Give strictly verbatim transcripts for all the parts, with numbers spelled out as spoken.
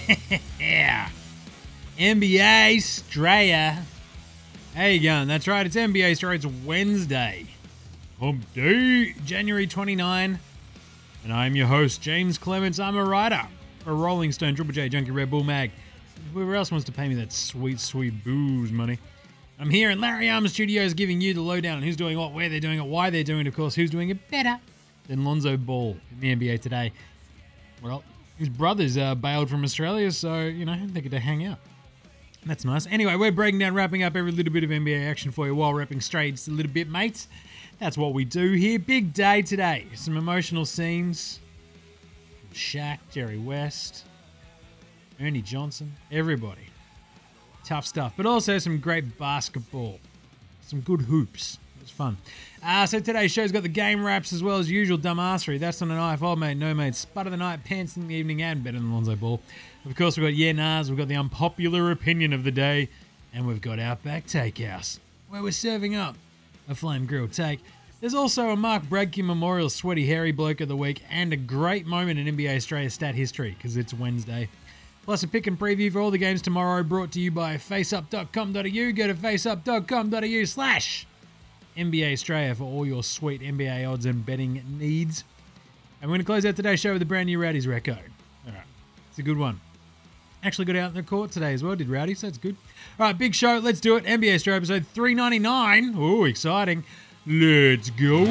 Yeah. N B A Straya. How you going? That's right, it's N B A Straya. It's Wednesday. Hump Day, January twenty-ninth. And I'm your host, James Clements. I'm a writer for Rolling Stone, Triple J, Junkie, Red Bull Mag. Whoever else wants to pay me that sweet, sweet booze money. I'm here in Larry Armour Studios giving you the lowdown on who's doing what, where they're doing it, why they're doing it, of course, who's doing it better than Lonzo Ball in the N B A today. Well, his brothers uh, bailed from Australia, so, you know, they get to hang out. That's nice. Anyway, we're breaking down, wrapping up every little bit of N B A action for you while wrapping straight just a little bit, mates. That's what we do here. Big day today. Some emotional scenes. Shaq, Jerry West, Ernie Johnson, everybody. Tough stuff. But also some great basketball. Some good hoops. It was fun. Uh, so today's show's got the game wraps as well as usual dumbassery. That's on a knife. Old mate, no mate. Spud of the night, pants in the evening, and better than Lonzo Ball. Of course, we've got Yeah Nahs. We've got the unpopular opinion of the day. And we've got Outback Takehouse, where we're serving up a flame grilled take. There's also a Mark Bradke Memorial Sweaty Hairy Bloke of the Week and a great moment in N B A Australia stat history because it's Wednesday. Plus a pick and preview for all the games tomorrow brought to you by faceup dot com dot a u. Go to faceup dot com dot a u slash N B A Australia for all your sweet N B A odds and betting needs. And we're going to close out today's show with a brand new Rowdies reco. All right, it's a good one. Actually got out in the court today as well, did Rowdy, so that's good. All right, big show. Let's do it. N B A Australia episode three ninety-nine. Oh, exciting. Let's go.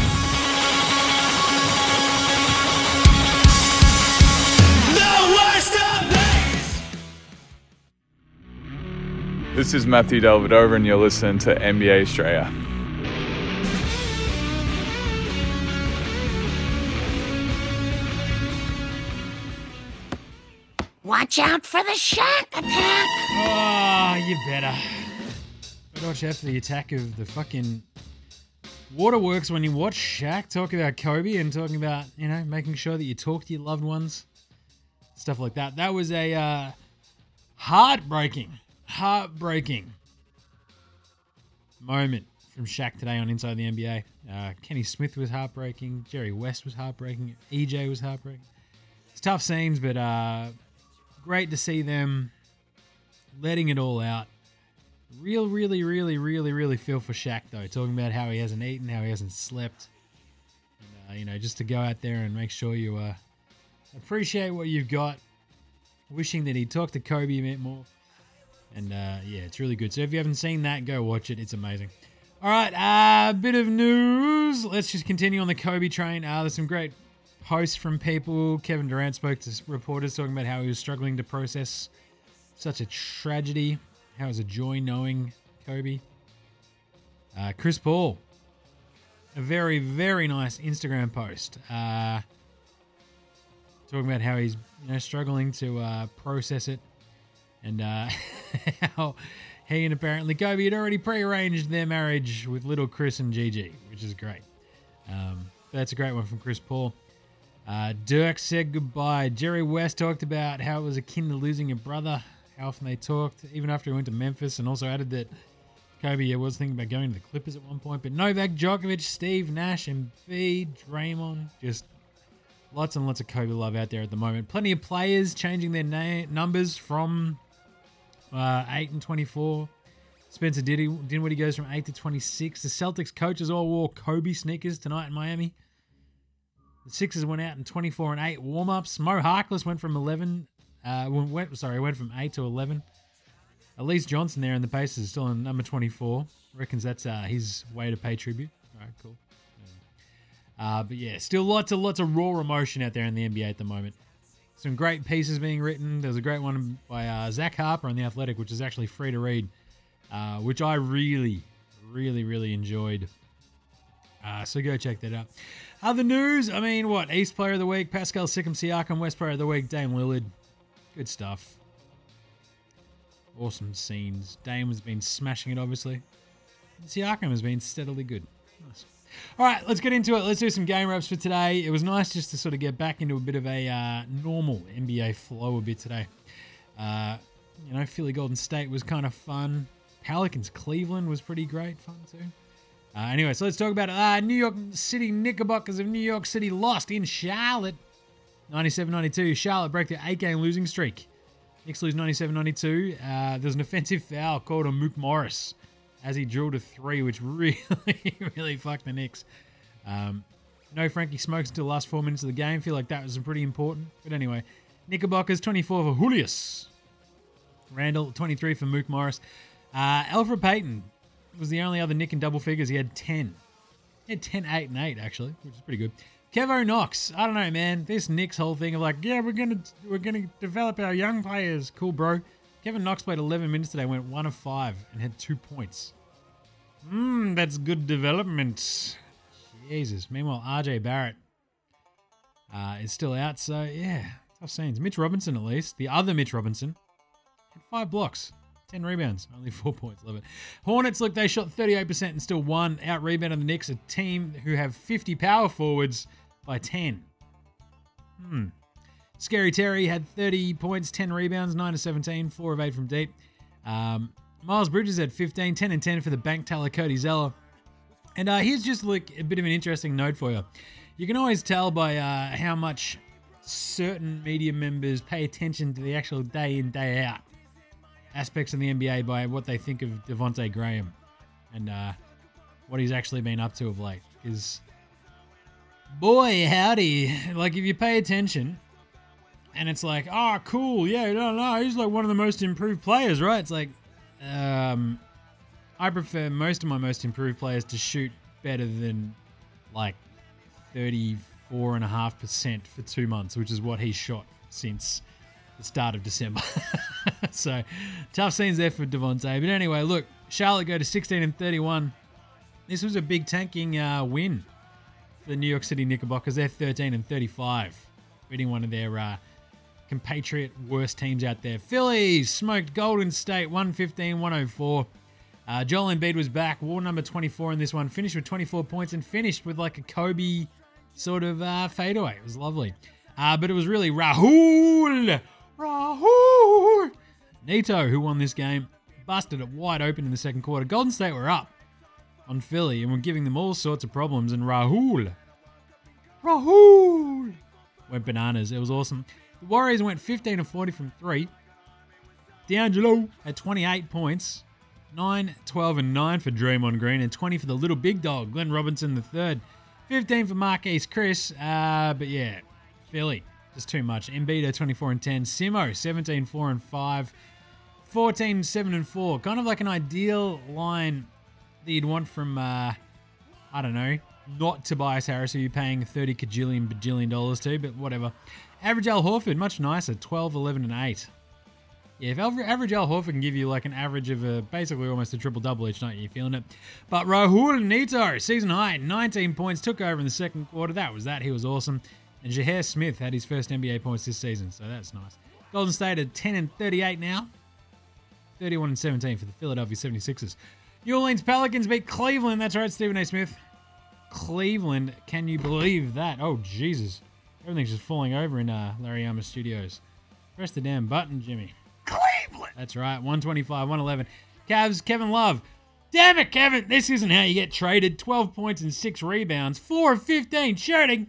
This is Matthew Delvedova and you're listening to N B A Australia. Watch out for the Shaq attack! Oh, you better. Better watch out for the attack of the fucking waterworks when you watch Shaq talk about Kobe and talking about, you know, making sure that you talk to your loved ones. Stuff like that. That was a uh, heartbreaking, heartbreaking moment from Shaq today on Inside the N B A. Uh, Kenny Smith was heartbreaking. Jerry West was heartbreaking. E J was heartbreaking. It's tough scenes, but uh, great to see them letting it all out. Real, really, really, really, really feel for Shaq, though. Talking about how he hasn't eaten, how he hasn't slept. And, uh, you know, just to go out there and make sure you uh, appreciate what you've got. Wishing that he'd talk to Kobe a bit more. And, uh, yeah, it's really good. So if you haven't seen that, go watch it. It's amazing. All right, a uh, bit of news. Let's just continue on the Kobe train. Uh, there's some great posts from people. Kevin Durant spoke to reporters talking about how he was struggling to process such a tragedy. How it was a joy knowing Kobe. Uh, Chris Paul, a very, very nice Instagram post. Uh, talking about how he's, you know, struggling to uh, process it. And uh, how he and apparently Kobe had already prearranged their marriage with little Chris and Gigi, which is great. Um, that's a great one from Chris Paul. Uh, Dirk said goodbye. Jerry West talked about how it was akin to losing a brother, how often they talked, even after he went to Memphis, and also added that Kobe was thinking about going to the Clippers at one point. But Novak Djokovic, Steve Nash, Embiid, Draymond, just lots and lots of Kobe love out there at the moment. Plenty of players changing their na- numbers from uh, eight and twenty-four. Spencer Dinwiddie goes from eight to twenty-six. The Celtics coaches all wore Kobe sneakers tonight in Miami. The Sixers went out in twenty-four and eight warm-ups. Mo Harkless went from eleven. Uh, went sorry, went from eight to eleven. Elise Johnson there in the Pacers is still on number twenty-four. Reckons that's uh, his way to pay tribute. All right, cool. Uh, but yeah, still lots and lots of raw emotion out there in the N B A at the moment. Some great pieces being written. There's a great one by uh, Zach Harper on The Athletic, which is actually free to read, uh, which I really, really, really enjoyed. Uh, so go check that out. Other news, I mean, what? East Player of the Week, Pascal Siakam. West Player of the Week, Dame Lillard. Good stuff. Awesome scenes. Dame has been smashing it, obviously. Siakam has been steadily good. Nice. All right, let's get into it. Let's do some game wraps for today. It was nice just to sort of get back into a bit of a uh, normal N B A flow a bit today. Uh, you know, Philly Golden State was kind of fun. Pelicans Cleveland was pretty great fun too. Uh, anyway, so let's talk about it. Uh, New York City Knickerbockers of New York City lost in Charlotte. ninety-seven ninety-two. Charlotte broke their eight-game losing streak Knicks lose ninety-seven ninety-two. Uh, there's an offensive foul called on Mook Morris as he drilled a three, which really, really fucked the Knicks. Um, no Frankie Smokes until the last four minutes of the game. Feel like that was pretty important. But anyway, Knickerbockers twenty-four for Julius Randle, twenty-three for Mook Morris. Uh, Alfred Payton was the only other Nick in double figures. He had ten. He had ten, eight, and eight, actually, which is pretty good. Kevo Knox. I don't know, man. This Knicks whole thing of like, yeah, we're gonna we're gonna develop our young players. Cool, bro. Kevin Knox played eleven minutes today, went one of five, and had two points. Mmm, that's good development. Jesus. Meanwhile, R J Barrett uh, is still out, so yeah, tough scenes. Mitch Robinson, at least, the other Mitch Robinson, had five blocks, ten rebounds, only four points. Love it. Hornets, look, they shot thirty-eight percent and still won. Out rebounded the Knicks, a team who have fifty power forwards by ten. Hmm. Scary Terry had thirty points, ten rebounds, nine to seventeen, four of eight from deep. Um, Miles Bridges had fifteen, ten and ten for the bank teller Cody Zeller. And uh, here's just like a bit of an interesting note for you. You can always tell by uh, how much certain media members pay attention to the actual day in, day out aspects of the N B A by what they think of Devontae Graham and uh, what he's actually been up to of late. Because, boy, howdy, like if you pay attention and it's like, oh, cool, yeah, no, no, he's like one of the most improved players, right? It's like, um, I prefer most of my most improved players to shoot better than like thirty-four point five percent for two months, which is what he's shot since the start of December. So, tough scenes there for Devontae. But anyway, look, Charlotte go to sixteen and thirty-one. This was a big tanking uh, win for the New York City Knickerbockers. They're thirteen and thirty-five, beating one of their uh, compatriot worst teams out there. Phillies smoked Golden State one fifteen one oh four. Uh, Joel Embiid was back, wore number twenty-four in this one, finished with twenty-four points and finished with like a Kobe sort of uh, fadeaway. It was lovely. Uh, but it was really Rahul, Rahul Neto who won this game. Busted it wide open in the second quarter. Golden State were up on Philly and were giving them all sorts of problems. And Rahul, Rahul went bananas. It was awesome. The Warriors went fifteen of forty from three. D'Angelo had twenty-eight points. nine, twelve, and nine for Draymond Green, and twenty for the little big dog, Glenn Robinson the third. fifteen for Marquise Chris, uh, but yeah, Philly, just too much. Embiid, twenty-four and ten. Simo, seventeen, four, and five. fourteen, seven, and four. Kind of like an ideal line that you'd want from, uh, I don't know, not Tobias Harris, who you're paying thirty cajillion bajillion dollars to, but whatever. Average Al Horford, much nicer, twelve, eleven, and eight. Yeah, if average Al Horford can give you like an average of a, basically almost a triple-double each night, you're feeling it. But Rahul Neto, season high, nineteen points, took over in the second quarter. That was that. He was awesome. And Jahair Smith had his first N B A points this season, so that's nice. Golden State at ten and thirty-eight now. thirty-one and seventeen for the Philadelphia seventy-sixers. New Orleans Pelicans beat Cleveland. That's right, Stephen A. Smith. Cleveland, can you believe that? Oh, Jesus. Everything's just falling over in uh, Larry Yama Studios. Press the damn button, Jimmy. Cleveland! That's right, one twenty-five, one eleven. Cavs, Kevin Love. Damn it, Kevin. This isn't how you get traded. twelve points and six rebounds. four of fifteen shooting.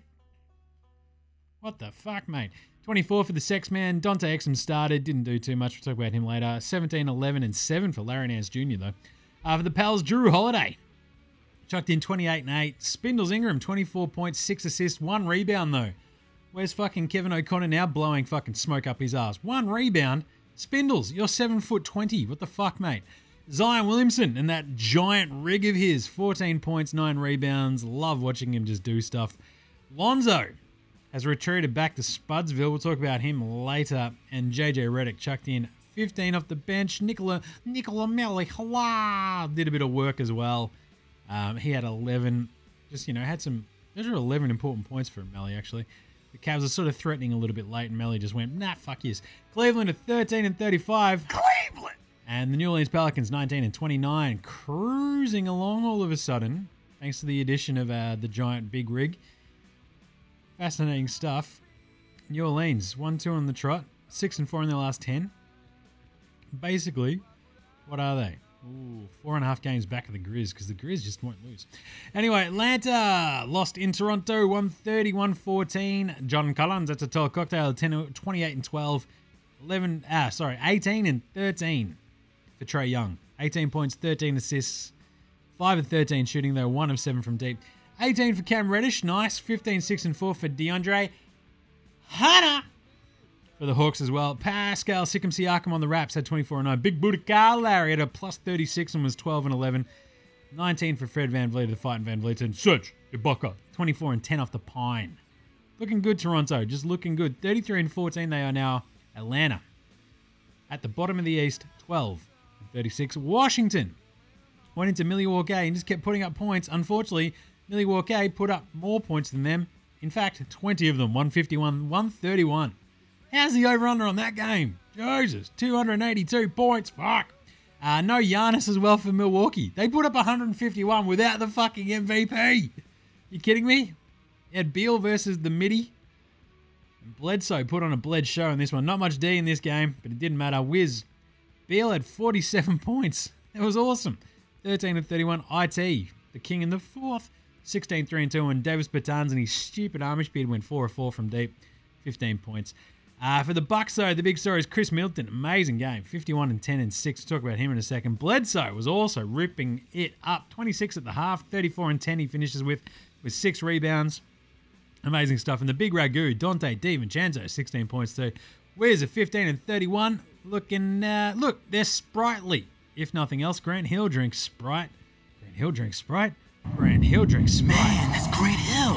What the fuck, mate? twenty-four for the Sex Man. Dante Exum started. Didn't do too much. We'll talk about him later. seventeen, eleven, and seven for Larry Nance Junior, though. Uh, for the Pels, Drew Holiday. Chucked in twenty-eight and eight. Spindles Ingram, twenty-four points, six assists, one rebound, though. Where's fucking Kevin O'Connor now blowing fucking smoke up his ass? One rebound. Spindles, you're seven foot twenty. What the fuck, mate? Zion Williamson and that giant rig of his. fourteen points, nine rebounds. Love watching him just do stuff. Lonzo has retreated back to Spudsville. We'll talk about him later. And J J Redick chucked in fifteen off the bench. Nicola, Nicola Melli, did a bit of work as well. Um, he had eleven. Just, you know, had some, those are eleven important points for Melli, actually. The Cavs are sort of threatening a little bit late, and Melli just went, nah, fuck yes. Cleveland at thirteen and thirty-five. Cleveland! And the New Orleans Pelicans nineteen and twenty-nine, cruising along all of a sudden, thanks to the addition of uh, the giant big rig. Fascinating stuff. New Orleans, one two on the trot, six and four in their last ten. Basically, what are they? Ooh, four and a half games back of the Grizz, because the Grizz just won't lose. Anyway, Atlanta lost in Toronto, one thirty, one fourteen. John Collins, that's a tall cocktail, ten, twenty-eight and twelve. eleven, ah, sorry, eighteen and thirteen for Trae Young. eighteen points, thirteen assists, five of thirteen shooting, though, one of seven from deep. eighteen for Cam Reddish, nice. fifteen, six, and four for DeAndre Hunter for the Hawks as well. Pascal Siakam Siakam on the Raps had twenty-four and nine. Big Booty Kyle Lowry had a plus thirty-six and was twelve and eleven. nineteen for Fred VanVleet, the fighting VanVleet, and Serge Ibaka, twenty-four and ten off the pine. Looking good, Toronto. Just looking good. thirty-three and fourteen, they are now. Atlanta at the bottom of the East, twelve and thirty-six. Washington went into Milwaukee and just kept putting up points. Unfortunately, Milwaukee put up more points than them. In fact, twenty of them, one fifty-one, one thirty-one. How's the over-under on that game? Jesus, two hundred eighty-two points. Fuck. Uh, no Giannis as well for Milwaukee. They put up one fifty-one without the fucking M V P. You kidding me? You had Beal versus the Midi. And Bledsoe put on a Bled show in this one. Not much D in this game, but it didn't matter. Wiz. Beal had forty-seven points. It was awesome. thirteen and thirty-one. I T, the king in the fourth. sixteen, three, and two. And Davis Bertans and his stupid Amish beard went four of four from deep. fifteen points. Uh, for the Bucks, though, the big story is Chris Middleton. Amazing game. fifty-one and ten and six. We'll talk about him in a second. Bledsoe was also ripping it up. twenty-six at the half. thirty-four and ten he finishes with, with six rebounds. Amazing stuff. And the big Ragu, Dante DiVincenzo, sixteen points too. Where's a fifteen and thirty-one? Looking, uh, look, they're sprightly. If nothing else, Grant Hill drinks Sprite. Grant Hill drinks Sprite. Grant Hill drinks Sprite. Man, that's Grant Hill.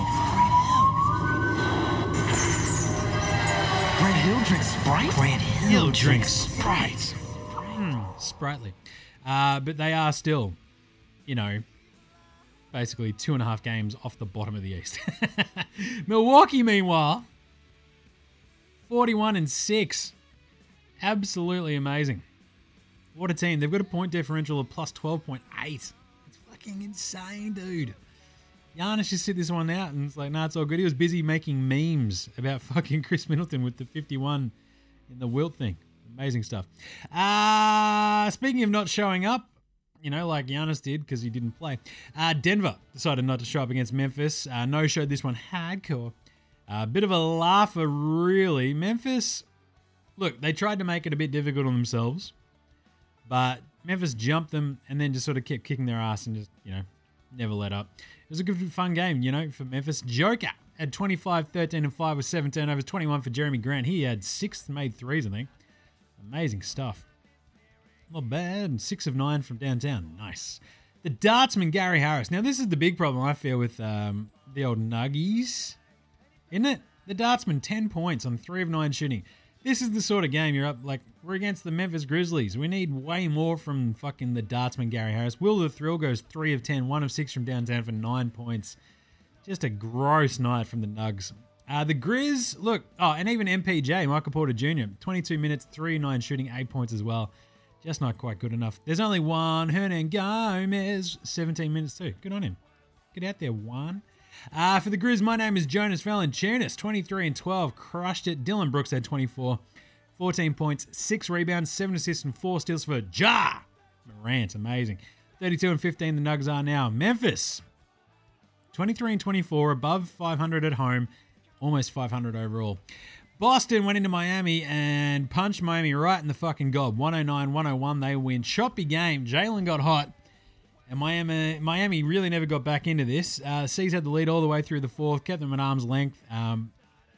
Grant Hill drinks Sprite? Grant Hill, Hill drinks drinks Sprite. Mm, sprightly. Uh, but they are still, you know, basically two and a half games off the bottom of the East. Milwaukee, meanwhile, forty-one and six. Absolutely amazing. What a team. They've got a point differential of plus twelve point eight. It's fucking insane, dude. Giannis just sit this one out and it's like, nah, it's all good. He was busy making memes about fucking Chris Middleton with the fifty-one in the Wilt thing. Amazing stuff. Uh, speaking of not showing up, you know, like Giannis did because he didn't play. Uh, Denver decided not to show up against Memphis. Uh, no showed this one hardcore. A uh, bit of a laugher, really. Memphis, look, they tried to make it a bit difficult on themselves, but Memphis jumped them and then just sort of kept kicking their ass and just, you know, never let up. It was a good, fun game, you know, for Memphis. Joker had twenty-five, thirteen, and five with seven turnovers. twenty-one for Jeremy Grant. He had six made threes, I think. Amazing stuff. Not bad. Six of nine from downtown. Nice. The dartsman, Gary Harris. Now, this is the big problem I feel with um, the old Nuggies, isn't it? The dartsman, ten points on three of nine shooting. This is the sort of game you're up, like, we're against the Memphis Grizzlies. We need way more from fucking the dartsman, Gary Harris. Will the Thrill goes three of ten, one of six from downtown for nine points. Just a gross night from the Nugs. Uh, the Grizz, look, oh, and even M P J, Michael Porter Junior, twenty-two minutes, three of nine shooting, eight points as well. Just not quite good enough. There's only one, Hernan Gomez, seventeen minutes too. Good on him. Get out there, Juan. Uh, for the Grizz, my name is Jonas Valanciunas, twenty-three and twelve, crushed it. Dylan Brooks had twenty-four, fourteen points, six rebounds, seven assists, and four steals for Ja Morant. Amazing. thirty-two and fifteen, the Nugs are now. Memphis, twenty-three and twenty-four, above five hundred at home, almost five hundred overall. Boston went into Miami and punched Miami right in the fucking gob. one oh nine one oh one, they win. Choppy game. Jalen got hot. And Miami Miami really never got back into this. Uh, C's had the lead all the way through the fourth, kept them at arm's length. Um,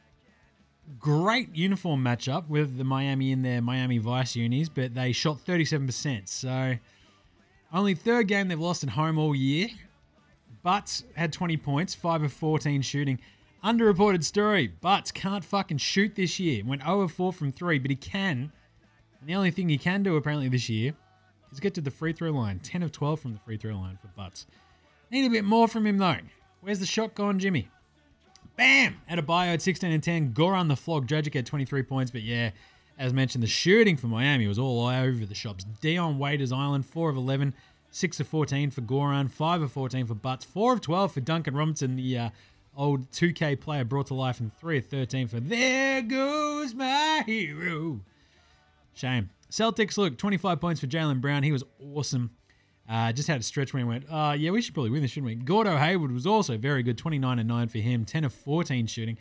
great uniform matchup with the Miami in their Miami Vice unis, but they shot thirty-seven percent. So only third game they've lost at home all year. Butts had twenty points, five of fourteen shooting. Underreported story, Butts can't fucking shoot this year. Went oh of four from three, but he can. And the only thing he can do apparently this year is get to the free throw line. ten of twelve from the free throw line for Butts. Need a bit more from him though. Where's the shot gone, Jimmy? Bam! Adebayo at sixteen and ten. Goran the Flog Dragic had twenty-three points, but yeah, as mentioned, the shooting for Miami was all over the shops. Dion Waiters Island, four of eleven, six of fourteen for Goran, five of fourteen for Butts, four of twelve for Duncan Robinson, the uh, old two K player brought to life, and three of thirteen for There Goes My Hero. Shame. Celtics, look, twenty-five points for Jaylen Brown. He was awesome. Uh, just had a stretch when he went, uh, yeah, we should probably win this, shouldn't we? Gordo Hayward was also very good, twenty-nine and nine for him, ten of fourteen shooting.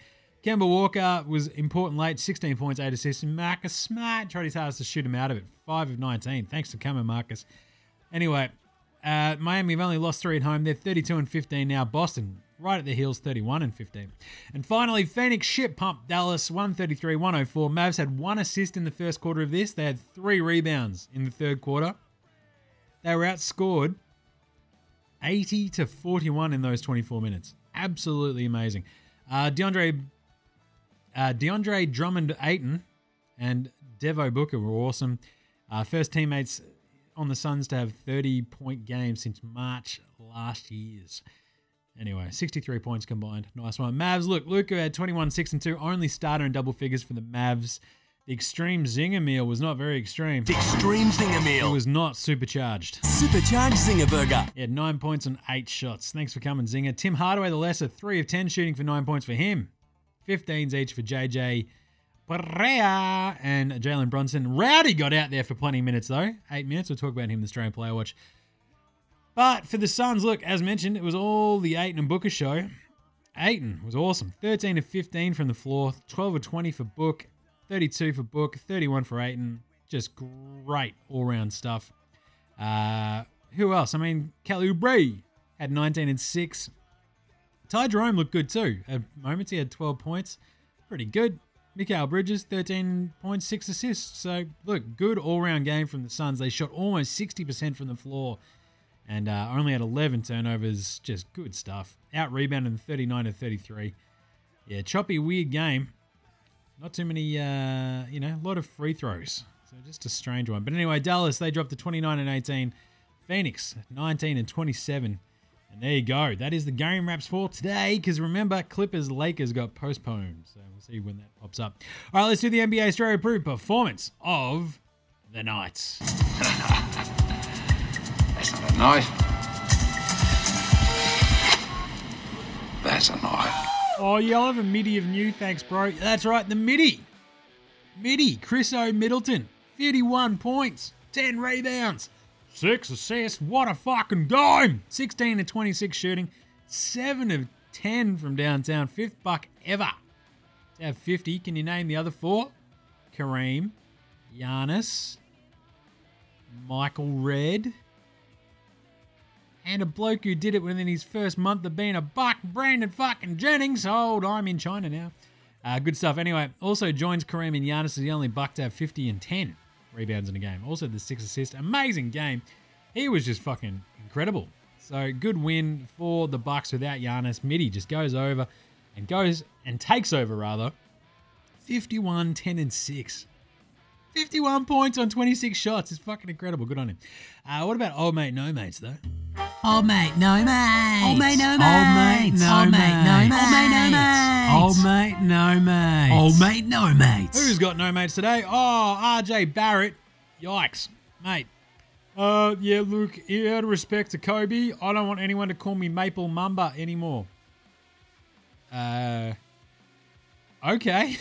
Kemba Walker was important late, sixteen points, eight assists. And Marcus Smart tried his hardest to shoot him out of it, five of nineteen. Thanks for coming, Marcus. Anyway, uh, Miami have only lost three at home. They're thirty-two and fifteen now. Boston, right at their heels, thirty-one and fifteen. And finally, Phoenix shit pumped Dallas, one thirty-three one oh four. Mavs had one assist in the first quarter of this. They had three rebounds in the third quarter. They were outscored eighty to forty-one in those twenty-four minutes. Absolutely amazing. Uh, DeAndre uh, DeAndre Drummond Ayton and Devo Booker were awesome. Uh, first teammates on the Suns to have thirty-point games since March last year's. Anyway, sixty-three points combined. Nice one. Mavs, look, Luka had twenty-one, six, and two. Only starter in double figures for the Mavs. The extreme Zinger meal was not very extreme. Extreme Zinger meal. It was not supercharged. Supercharged Zinger burger. He had nine points on eight shots. Thanks for coming, Zinger. Tim Hardaway, the lesser, three of ten shooting for nine points for him. fifteens each for J J Perea and Jalen Brunson. Rowdy got out there for plenty of minutes, though. Eight minutes. We'll talk about him in the Australian Player Watch. But for the Suns, look, as mentioned, it was all the Ayton and Booker show. Ayton was awesome. thirteen of fifteen from the floor. twelve of twenty for Book. thirty-two for Book. thirty-one for Ayton. Just great all-round stuff. Uh, who else? I mean, Kelly Oubre had nineteen and six. Ty Jerome looked good too. At moments, he had twelve points. Pretty good. Mikal Bridges, thirteen points, six assists. So, look, good all-round game from the Suns. They shot almost sixty percent from the floor and uh, only had eleven turnovers. Just good stuff. Out-rebounded thirty-nine to thirty-three. Yeah, choppy, weird game. Not too many, uh, you know, a lot of free throws. So, just a strange one. But anyway, Dallas, they dropped to twenty-nine and eighteen. Phoenix, nineteen and twenty-seven. And there you go. That is the game wraps for today. Because remember, Clippers-Lakers got postponed. So we'll see when that pops up. All right, let's do the N B A Australia Approved performance of the night. That's not a night. That's a night. Oh, yeah, I'll have a midi of new. Thanks, bro. That's right, the midi. Midi, Chris O. Middleton. fifty-one points, ten rebounds. Six assists. What a fucking game. sixteen and twenty-six shooting. seven of ten from downtown. Fifth buck ever to have fifty. Can you name the other four? Kareem, Giannis, Michael Redd, and a bloke who did it within his first month of being a buck, Brandon fucking Jennings. Hold, I'm in China now. Uh, good stuff. Anyway, also joins Kareem and Giannis as the only buck to have fifty and ten. Rebounds in the game. Also the six assists. Amazing game. He was just fucking incredible. So good win for the Bucks without Giannis. Midi just goes over and goes and takes over rather. fifty-one, ten, and six. fifty-one points on twenty-six shots. It's fucking incredible. Good on him. Uh, what about old mate, no mates though? Old mate, no mates. Old mate, no mates. mates. Old mate, no mates. Old mate, no mates. Old mate, no mates. Old mate, no mates. Who's got no mates today? Oh, R J Barrett. Yikes, mate. Uh, yeah, look, out of respect to Kobe, I don't want anyone to call me Maple Mamba anymore. Uh, okay.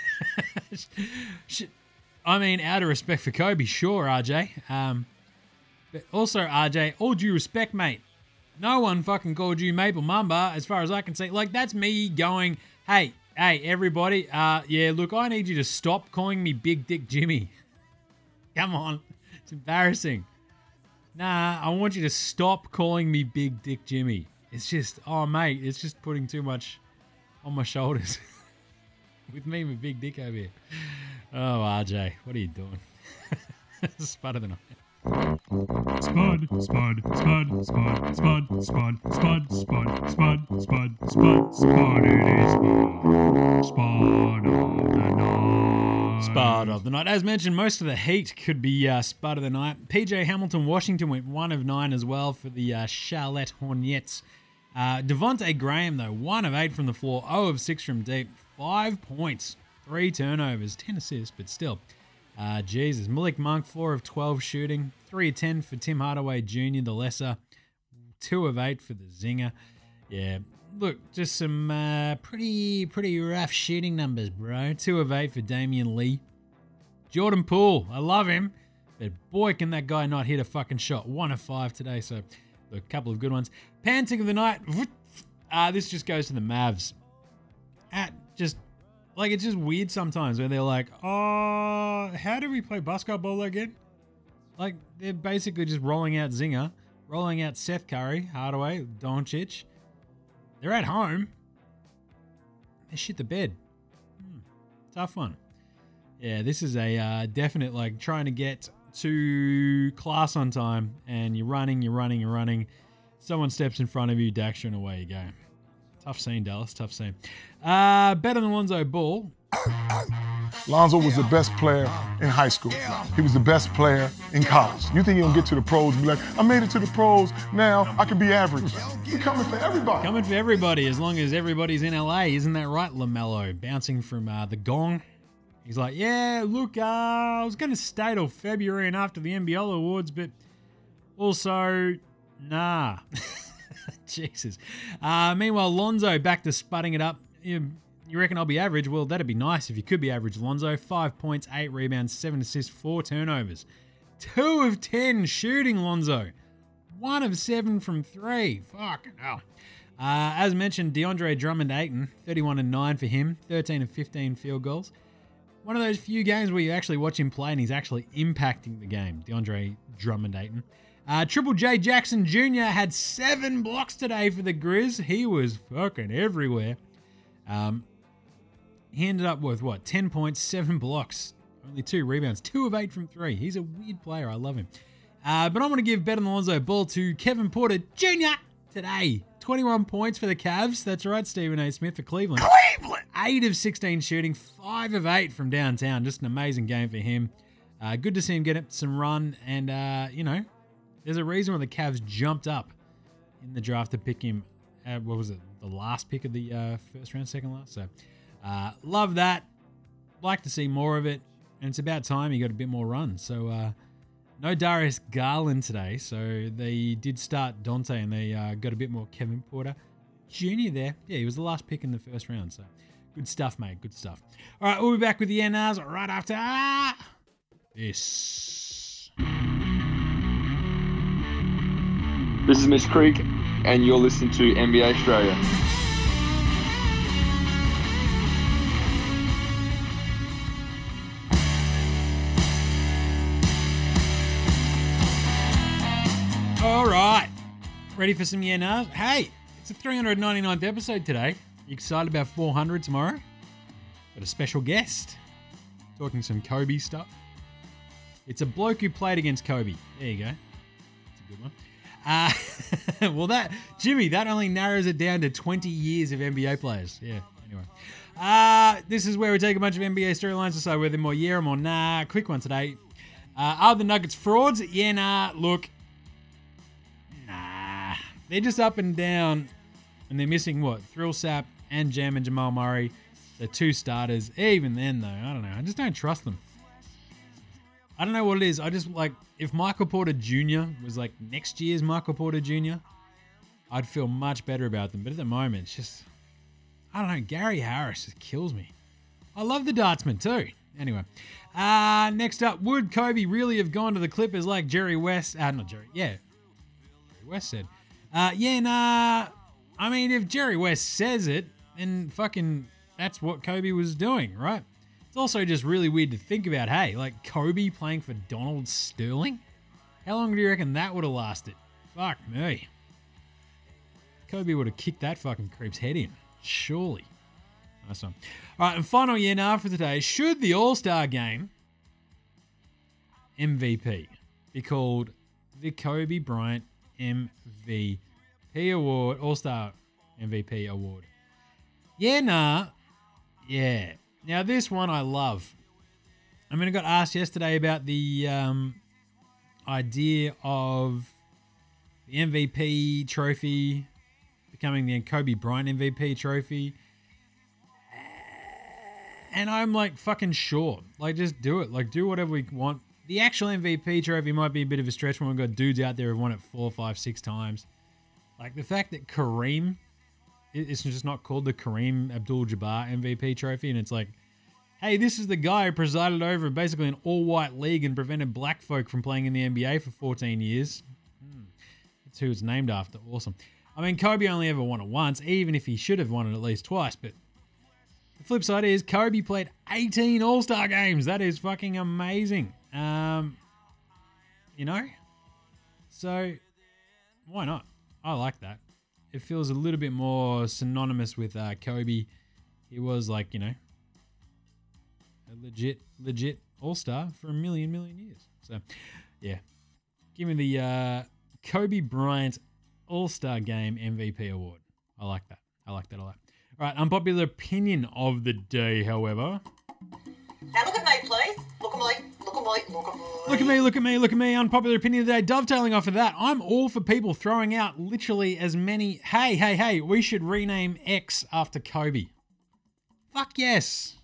I mean, out of respect for Kobe, sure, R J. Um, but also, R J, all due respect, mate. No one fucking called you Maple Mamba, as far as I can see. Like, that's me going, hey, hey, everybody, uh, yeah, look, I need you to stop calling me Big Dick Jimmy. Come on. It's embarrassing. Nah, I want you to stop calling me Big Dick Jimmy. It's just, oh, mate, it's just putting too much on my shoulders. With me with Big Dick over here. Oh, R J, what are you doing? Spud of the night. Spud, spud, spud, spud, spud, spud, spud, spud, spud, spud, spud, spud, it is spud. Spud of the night. Spud of the night. As mentioned, most of the heat could be uh, spud of the night. P J Hamilton, Washington went one of nine as well for the uh, Charlotte Hornets. Uh, Devontae Graham, though, one of eight from the floor, zero of six from deep, five points, three turnovers, ten assists, but still. Uh, Jesus. Malik Monk, four of twelve shooting, three of ten for Tim Hardaway Junior, the lesser, two of eight for the Zinger. Yeah, look, just some uh, pretty, pretty rough shooting numbers, bro. two of eight for Damian Lee. Jordan Poole, I love him, but boy, can that guy not hit a fucking shot. one of five today, so look, a couple of good ones. Panting of the night, uh, this just goes to the Mavs. At just Like, it's just weird sometimes where they're like, oh, how do we play basketball again? Like, they're basically just rolling out Zinger, rolling out Seth Curry, Hardaway, Doncic. They're at home. They shit the bed. Hmm. Tough one. Yeah, this is a uh, definite, like, trying to get to class on time, and you're running, you're running, you're running. Someone steps in front of you, Daxter, and away you go. Tough scene, Dallas. Tough scene. Uh, better than Lonzo Ball. Lonzo was the best player in high school. He was the best player in college. You think he'll get to the pros and be like, I made it to the pros, now I can be average. He's coming for everybody. Coming for everybody, as long as everybody's in L A. Isn't that right, LaMelo? Bouncing from uh, the gong. He's like, yeah, look, uh, I was going to stay till February and after the N B L awards, but also, nah. Jesus. Uh, meanwhile, Lonzo back to sputting it up. You, you reckon I'll be average? Well, that'd be nice if you could be average, Lonzo. Five points, eight rebounds, seven assists, four turnovers. Two of ten shooting, Lonzo. One of seven from three. Fucking hell. Uh, as mentioned, DeAndre Drummond-Ayton, thirty-one and nine for him, thirteen of fifteen field goals. One of those few games where you actually watch him play and he's actually impacting the game. DeAndre Drummond-Ayton. Uh, Triple J Jackson Junior had seven blocks today for the Grizz. He was fucking everywhere. Um, he ended up with, what, ten points, seven blocks, only two rebounds, two of eight from three. He's a weird player. I love him. Uh, but I'm going to give better than Lonzo Ball to Kevin Porter Junior today. twenty-one points for the Cavs. That's right, Stephen A. Smith for Cleveland. Cleveland! eight of sixteen shooting, five of eight from downtown. Just an amazing game for him. Uh, good to see him get some run. And, uh, you know, there's a reason why the Cavs jumped up in the draft to pick him at, what was it, the last pick of the uh, first round, second last. So, uh, love that. Like to see more of it. And it's about time he got a bit more run. So, uh, no Darius Garland today. So, they did start Dante and they uh, got a bit more Kevin Porter Junior there. Yeah, he was the last pick in the first round. So, good stuff, mate. Good stuff. All right, we'll be back with the N Rs right after this. This is Miss Creek, and you're listening to N B A Australia. All right. Ready for some N Rs? Hey, it's the three hundred ninety-ninth episode today. You excited about four hundred tomorrow? Got a special guest. Talking some Kobe stuff. It's a bloke who played against Kobe. There you go. That's a good one. Uh, well, that, Jimmy, that only narrows it down to twenty years of N B A players. Yeah, anyway. Uh, this is where we take a bunch of N B A storylines, decide whether they're more yeah or more nah. Quick one today. Uh, are the Nuggets frauds? Yeah, nah. Look, nah. They're just up and down, and they're missing, what, Thrill Sap and Jam and Jamal Murray, the two starters. Even then, though, I don't know. I just don't trust them. I don't know what it is. I just, like, if Michael Porter Junior was, like, next year's Michael Porter Junior, I'd feel much better about them. But at the moment, it's just, I don't know. Gary Harris just kills me. I love the Dartsman, too. Anyway. Uh, next up, would Kobe really have gone to the Clippers like Jerry West? Uh, not Jerry. Yeah. Jerry West said. Uh, yeah, nah. I mean, if Jerry West says it, then fucking that's what Kobe was doing, right? It's also just really weird to think about, hey, like Kobe playing for Donald Sterling? How long do you reckon that would have lasted? Fuck me. Kobe would have kicked that fucking creep's head in. Surely. Nice one. All right, and final year now for today. Should the All-Star Game M V P be called the Kobe Bryant M V P Award, All-Star M V P Award? Yeah, nah. Yeah. Now, this one I love. I mean, I got asked yesterday about the um, idea of the M V P trophy becoming the Kobe Bryant M V P trophy. And I'm like, fucking sure. Like, just do it. Like, do whatever we want. The actual M V P trophy might be a bit of a stretch when we've got dudes out there who've won it four, five, six times. Like, the fact that Kareem, it's just not called the Kareem Abdul-Jabbar M V P trophy, and it's like, hey, this is the guy who presided over basically an all-white league and prevented black folk from playing in the N B A for fourteen years. Hmm. That's who it's named after. Awesome. I mean, Kobe only ever won it once, even if he should have won it at least twice, but The flip side is Kobe played eighteen All-Star games. That is fucking amazing. Um, you know? So, why not? I like that. It feels a little bit more synonymous with uh, Kobe. He was like, you know, a legit, legit All-Star for a million, million years. So, yeah. Give me the uh, Kobe Bryant All-Star Game M V P award. I like that. I like that a lot. All right, unpopular opinion of the day, however. Now look at me, please. Look at me. Look at me. Look at me. Look at me, look at me, look at me. Unpopular opinion of the day. Dovetailing off of that, I'm all for people throwing out literally as many, hey, hey, hey, we should rename X after Kobe. Fuck yes.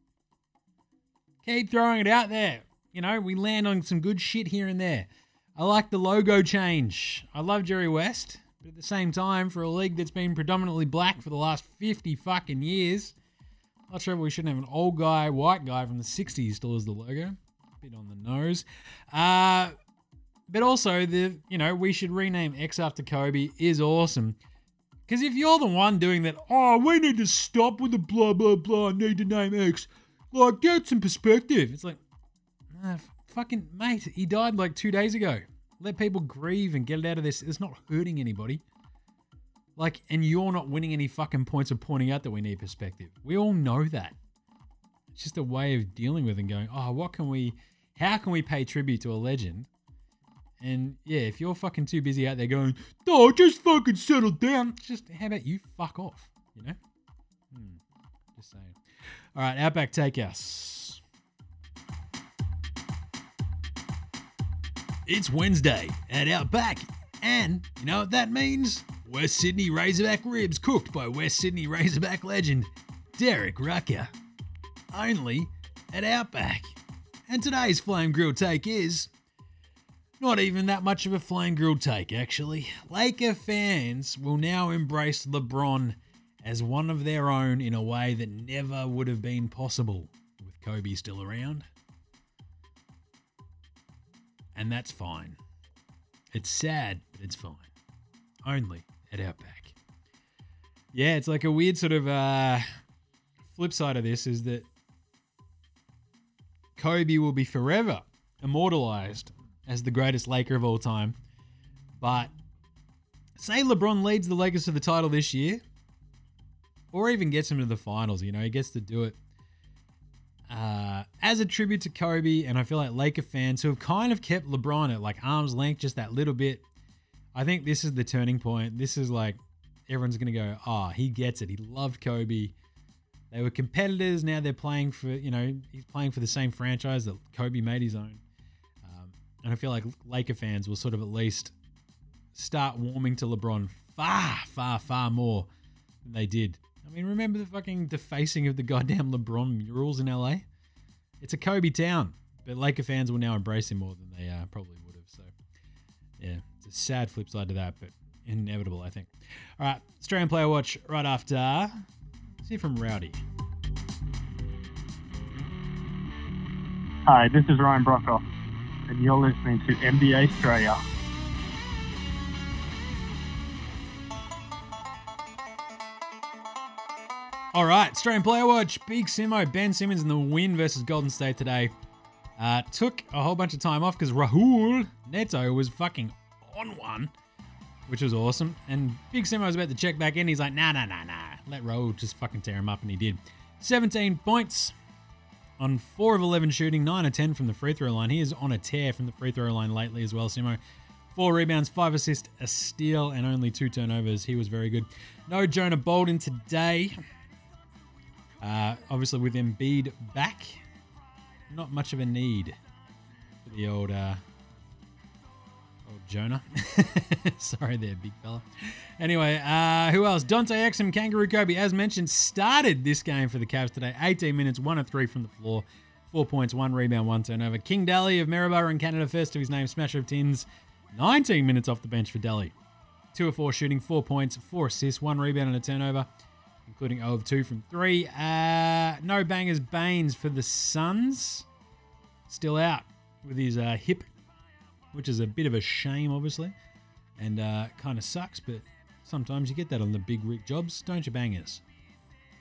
Keep throwing it out there. You know, we land on some good shit here and there. I like the logo change. I love Jerry West, but at the same time, for a league that's been predominantly black for the last fifty fucking years, not sure if we shouldn't have an old guy, white guy from the sixties still as the logo. Bit on the nose. Uh, but also, the you know, we should rename X after Kobe is awesome. Because if you're the one doing that, oh, we need to stop with the blah, blah, blah, need to name X. Like, get some perspective. It's like, nah, fucking, mate, he died like two days ago. Let people grieve and get it out of this. It's not hurting anybody. Like, and you're not winning any fucking points of pointing out that we need perspective. We all know that. It's just a way of dealing with and going, oh, what can we, how can we pay tribute to a legend? And yeah, if you're fucking too busy out there going, oh, just fucking settle down. Just, how about you fuck off, you know? Hmm, just saying. All right, Outback Takehouse. It's Wednesday at Outback. And you know what that means? West Sydney Razorback ribs cooked by West Sydney Razorback legend Derek Rucker. Only at Outback. And today's flame grilled take is not even that much of a flame grilled take, actually. Laker fans will now embrace LeBron as one of their own in a way that never would have been possible with Kobe still around. And that's fine. It's sad, but it's fine. Only at Outback. Yeah, it's like a weird sort of uh, flip side of this is that Kobe will be forever immortalized as the greatest Laker of all time. But say LeBron leads the Lakers to the title this year, or even gets him to the finals, you know, he gets to do it uh, as a tribute to Kobe. And I feel like Laker fans who have kind of kept LeBron at like arm's length just that little bit, I think this is the turning point. This is like, everyone's going to go, ah, oh, he gets it. He loved Kobe. They were competitors. Now they're playing for, you know, he's playing for the same franchise that Kobe made his own. Um, and I feel like Laker fans will sort of at least start warming to LeBron far, far, far more than they did. I mean, remember the fucking defacing of the goddamn LeBron murals in L A? It's a Kobe town, but Laker fans will now embrace him more than they uh, probably would have. So, yeah, it's a sad flip side to that, but inevitable, I think. All right, Australian Player Watch right after. Let's hear from Rowdy. Hi, this is Ryan Brockhoff, and you're listening to N B A Australia. All right, Australian Player Watch. Big Simo, Ben Simmons in the win versus Golden State today. Uh, took a whole bunch of time off because Rahul Neto was fucking on one, which was awesome. And Big Simo was about to check back in. He's like, nah, nah, nah, nah. Let Rahul just fucking tear him up, and he did. seventeen points on four of eleven shooting, nine of ten from the free throw line. He is on a tear from the free throw line lately as well, Simo. Four rebounds, five assists, a steal, and only two turnovers. He was very good. No Jonah Bolden today. Uh, obviously, with Embiid back, not much of a need for the old, uh, old Jonah. Sorry there, big fella. Anyway, uh, who else? Dante Exum, Kangaroo Kobe, as mentioned, started this game for the Cavs today. eighteen minutes, one of three from the floor. Four points, one rebound, one turnover. King Daly of Maryborough in Canada, first to his name, Smasher of Tins. nineteen minutes off the bench for Daly. Two of four shooting, four points, four assists, one rebound and a turnover, including zero of two from three. Uh, no bangers Baines for the Suns. Still out with his uh, hip, which is a bit of a shame, obviously. And uh, kind of sucks, but sometimes you get that on the big rig jobs, don't you, bangers?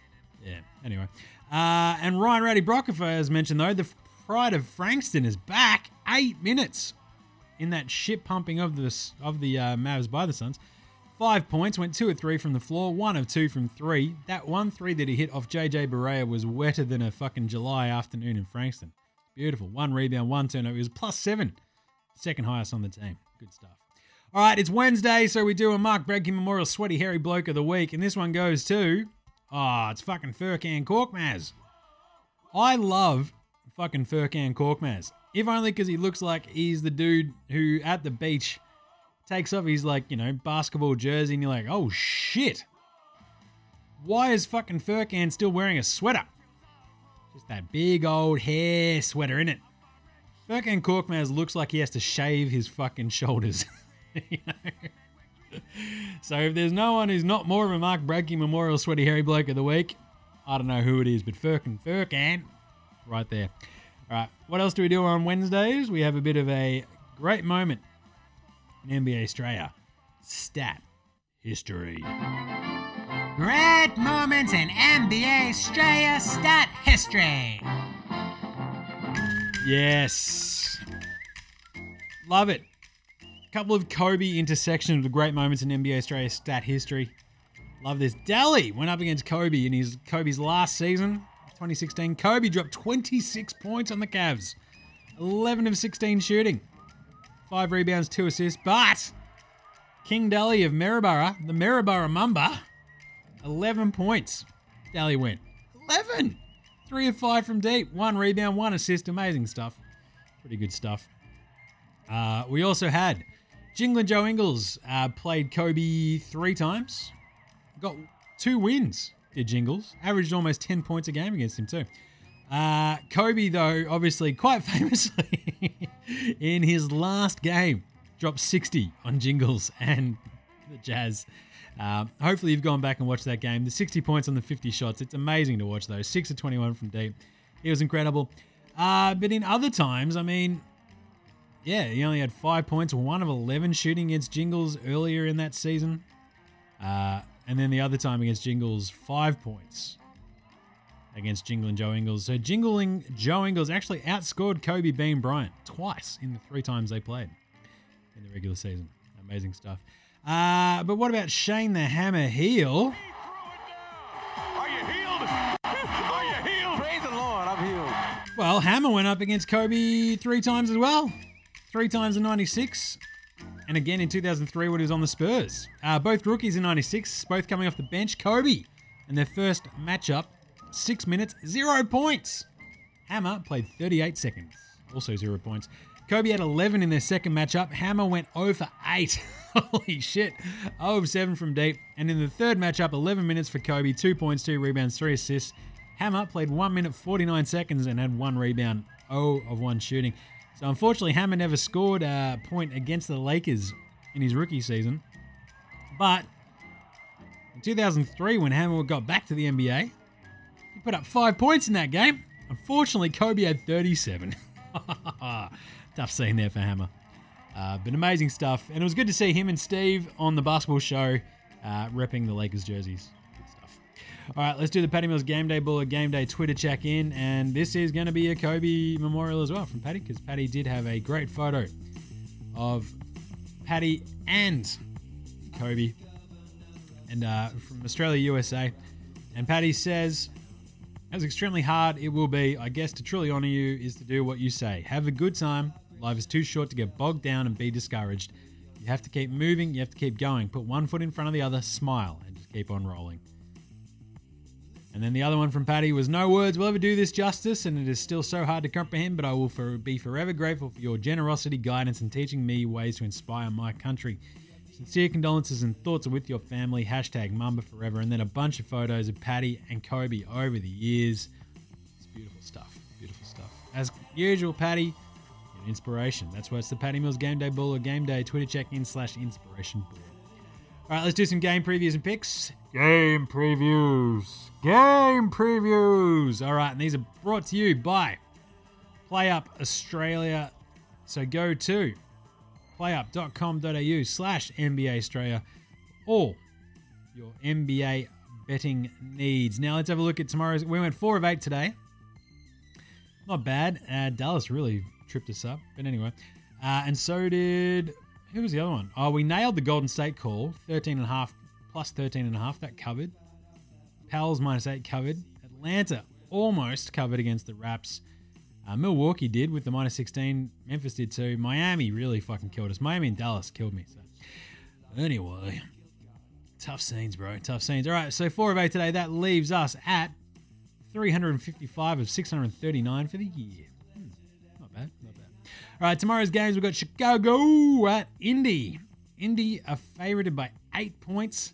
Yeah, anyway. Uh, and Ryan Rowdy Brockifer has mentioned, though, the pride of Frankston is back. Eight minutes in that shit pumping of the, of the uh, Mavs by the Suns. Five points, went two or three from the floor, one of two from three. That one three that he hit off J J Barea was wetter than a fucking July afternoon in Frankston. Beautiful. One rebound, one turnover. It was plus seven. Second highest on the team. Good stuff. All right, it's Wednesday, so we do a Mark Bradke Memorial Sweaty Hairy Bloke of the Week, and this one goes to, oh, it's fucking Furkan Korkmaz. I love fucking Furkan Korkmaz, if only because he looks like he's the dude who, at the beach, takes off his, like, you know, basketball jersey, and you're like, oh, shit. Why is fucking Furkan still wearing a sweater? Just that big old hair sweater, innit? Furkan Korkmaz looks like he has to shave his fucking shoulders. You know? So if there's no one who's not more of a Mark Bradke Memorial Sweaty Hairy Bloke of the Week, I don't know who it is, but Furkan Furkan, right there. All right, what else do we do on Wednesdays? We have a bit of a great moment in N B A Australia. Stat history. Great moments in N B A Australia stat history. Yes. Love it. Couple of Kobe intersections with great moments in N B A Australia stat history. Love this. Daly went up against Kobe in his Kobe's last season, twenty sixteen. Kobe dropped twenty-six points on the Cavs. eleven of sixteen shooting. Five rebounds, two assists. But King Daly of Maryborough, the Maryborough Mamba, eleven points. Daly went. eleven! Three of five from deep. One rebound, one assist. Amazing stuff. Pretty good stuff. Uh, we also had Jingle and Joe Ingles uh, played Kobe three times. Got two wins, did Jingles. Averaged almost ten points a game against him too. Uh, Kobe, though, obviously quite famously, in his last game, dropped sixty on Jingles and the Jazz. Uh, hopefully you've gone back and watched that game. The sixty points on the fifty shots. It's amazing to watch those. six of twenty-one from deep. It was incredible. Uh, but in other times, I mean... Yeah, he only had five points, one of eleven shooting against Jingles earlier in that season. Uh, and then the other time against Jingles, five points against Jingle and Joe Ingles. So Jingling Joe Ingles actually outscored Kobe Bean Bryant twice in the three times they played in the regular season. Amazing stuff. Uh, but what about Shane the Hammer Heel? Are you healed? Are you healed? Praise the Lord, I'm healed. Well, Hammer went up against Kobe three times as well. Three times in ninety-six, and again in two thousand three when he was on the Spurs. Uh, both rookies in ninety-six, both coming off the bench. Kobe, in their first matchup, six minutes, zero points. Hammer played thirty-eight seconds, also zero points. Kobe had eleven in their second matchup. Hammer went zero for eight. Holy shit. zero of seven from deep. And in the third matchup, eleven minutes for Kobe, two points, two rebounds, three assists. Hammer played one minute, forty-nine seconds, and had one rebound, zero of one shooting. So unfortunately, Hammer never scored a point against the Lakers in his rookie season. But in two thousand three, when Hammer got back to the N B A, he put up five points in that game. Unfortunately, Kobe had thirty-seven. Tough scene there for Hammer. Uh, but amazing stuff. And it was good to see him and Steve on the basketball show uh, repping the Lakers jerseys. All right, let's do the Paddy Mills Game Day Buller Game Day Twitter check-in, and this is going to be a Kobe memorial as well from Paddy, because Paddy did have a great photo of Paddy and Kobe, and uh, from Australia, U S A. And Paddy says, "As extremely hard it will be, I guess, to truly honour you is to do what you say. Have a good time. Life is too short to get bogged down and be discouraged. You have to keep moving. You have to keep going. Put one foot in front of the other. Smile and just keep on rolling." And then the other one from Paddy was, "No words will ever do this justice, and it is still so hard to comprehend, but I will for, be forever grateful for your generosity, guidance, and teaching me ways to inspire my country. Sincere condolences and thoughts are with your family. Hashtag Mamba forever." And then a bunch of photos of Paddy and Kobe over the years. It's beautiful stuff. Beautiful stuff. As usual, Paddy, an inspiration. That's why it's the Paddy Mills Game Day Bull or Game Day Twitter check-in slash inspiration board. All right, let's do some game previews and picks. Game previews. Game previews. All right, and these are brought to you by PlayUp Australia. So go to playup.com.au slash NBA Australia. All your N B A betting needs. Now let's have a look at tomorrow's. We went four of eight today. Not bad. Uh, Dallas really tripped us up. But anyway. Uh, and so did... Who was the other one? Oh, we nailed the Golden State call. thirteen and a half plus thirteen and a half. That covered. Pels minus eight covered. Atlanta almost covered against the Raps. Uh, Milwaukee did with the minus sixteen. Memphis did too. Miami really fucking killed us. Miami and Dallas killed me. So anyway, tough scenes, bro. Tough scenes. All right, so four of eight today. That leaves us at three hundred fifty-five of six hundred thirty-nine for the year. Hmm, not bad, not bad. All right, tomorrow's games, we've got Chicago at Indy. Indy are favorited by eight points.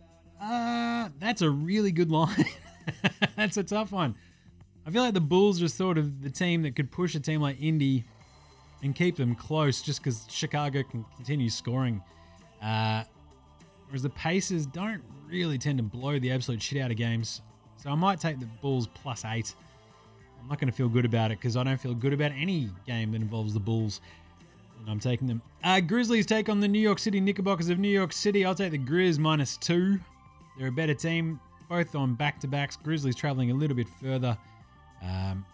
Uh, that's a really good line. That's a tough one. I feel like the Bulls are sort of the team that could push a team like Indy and keep them close just because Chicago can continue scoring. Uh, whereas the Pacers don't really tend to blow the absolute shit out of games. So I might take the Bulls plus eight. I'm not going to feel good about it because I don't feel good about any game that involves the Bulls. And I'm taking them. Uh, Grizzlies take on the New York City Knickerbockers of New York City. I'll take the Grizz minus two. They're a better team, both on back-to-backs. Grizzlies traveling a little bit further. Um,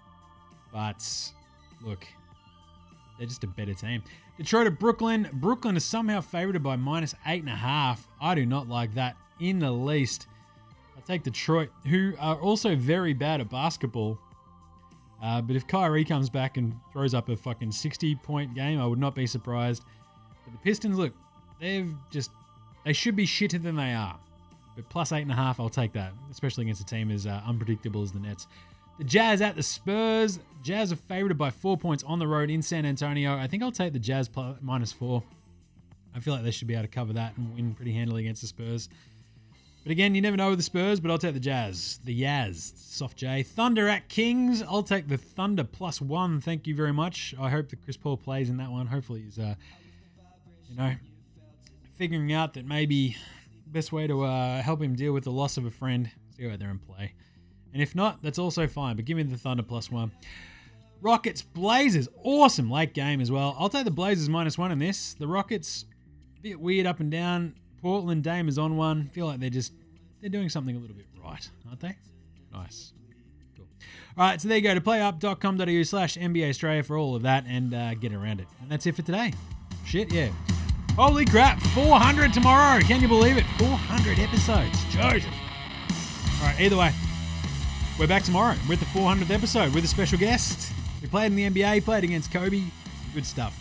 but, look, they're just a better team. Detroit at Brooklyn. Brooklyn is somehow favored by minus eight and a half. I do not like that in the least. I'll take Detroit, who are also very bad at basketball. Uh, but if Kyrie comes back and throws up a fucking sixty-point game, I would not be surprised. But the Pistons, look, they've just, they should be shitter than they are. But plus eight and a half, I'll take that, especially against a team as uh, unpredictable as the Nets. The Jazz at the Spurs. Jazz are favored by four points on the road in San Antonio. I think I'll take the Jazz plus minus four. I feel like they should be able to cover that and win pretty handily against the Spurs. But again, you never know with the Spurs, but I'll take the Jazz. The Yaz. Soft J. Thunder at Kings. I'll take the Thunder plus one. Thank you very much. I hope that Chris Paul plays in that one. Hopefully he's, uh, you know, figuring out that maybe the best way to uh, help him deal with the loss of a friend is to go out there and play. And if not, that's also fine. But give me the Thunder plus one. Rockets, Blazers. Awesome late game as well. I'll take the Blazers minus one in this. The Rockets, a bit weird up and down. Portland, Dame is on one. Feel like they're just, they're doing something a little bit right, aren't they? Nice. Cool. All right, so there you go. To playup.com.au slash NBA Australia for all of that and uh, get around it. And that's it for today. Shit, yeah. Holy crap. four hundred tomorrow. Can you believe it? four hundred episodes. Joseph. All right, either way. We're back tomorrow with the four hundredth episode with a special guest. We played in the N B A, played against Kobe. Good stuff.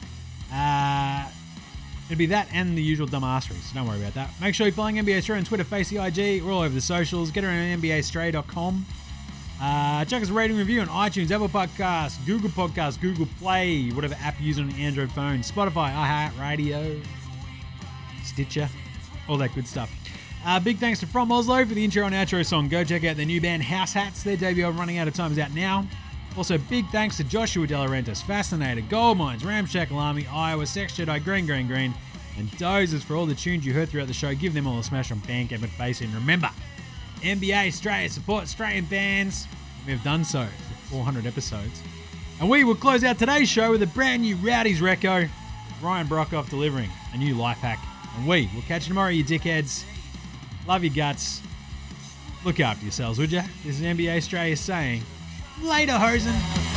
Uh, it'll be that and the usual dumbassery, so don't worry about that. Make sure you're following N B A Australia on Twitter, Facey, I G. We're all over the socials. Get around N B A Australia dot com. Uh, check us a rating review on iTunes, Apple Podcasts, Google Podcasts, Google Play, whatever app you use on an Android phone, Spotify, iHeartRadio, Stitcher, all that good stuff. Uh, big thanks to From Oslo for the intro and outro song. Go check out their new band House Hats. Their debut of Running Out of Time is out now. Also, big thanks to Joshua De Laurentiis, Fascinator, Gold Mines, Ramshackle Army, Iowa, Sex Jedi, Green, Green, Green, and Dozers for all the tunes you heard throughout the show. Give them all a smash on Bandcamp and Facey. And remember, N B A Australia support Australian bands. We have done so for four hundred episodes. And we will close out today's show with a brand new Rowdy's Reco. Ryan Brockoff delivering a new life hack. And we will catch you tomorrow, you dickheads. Love your guts. Look after yourselves, would you? This is N B A Australia saying, later, hosen.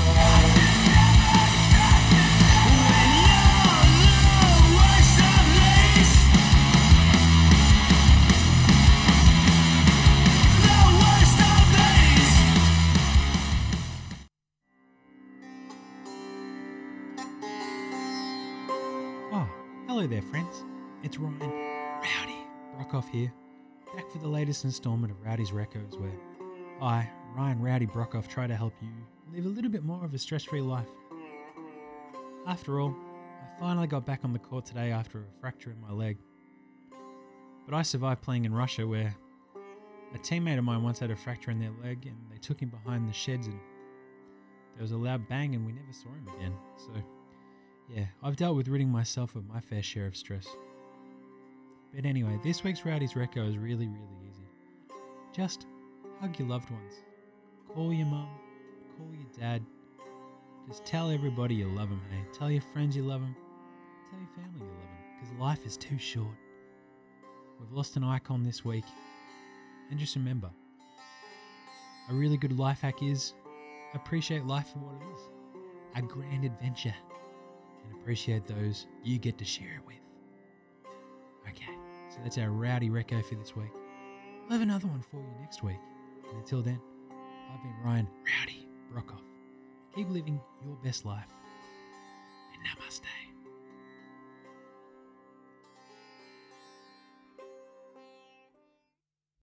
Oh, hello there, friends. It's Ryan Rowdy Brockoff here. Back for the latest installment of Rowdy's Recos, where I, Ryan Rowdy Brockoff, try to help you live a little bit more of a stress-free life. After all, I finally got back on the court today after a fracture in my leg. But I survived playing in Russia, where a teammate of mine once had a fracture in their leg and they took him behind the sheds and there was a loud bang and we never saw him again. So, yeah, I've dealt with ridding myself of my fair share of stress. But anyway, this week's Rowdy's Reco is really, really easy. Just hug your loved ones. Call your mum. Call your dad. Just tell everybody you love them, hey? Tell your friends you love them. Tell your family you love them. Because life is too short. We've lost an icon this week. And just remember, a really good life hack is appreciate life for what it is. A grand adventure. And appreciate those you get to share it with. Okay, so that's our Rowdy Reco for this week. We'll have another one for you next week. And until then, I've been Ryan Rowdy Broekhoff. Keep living your best life. And namaste.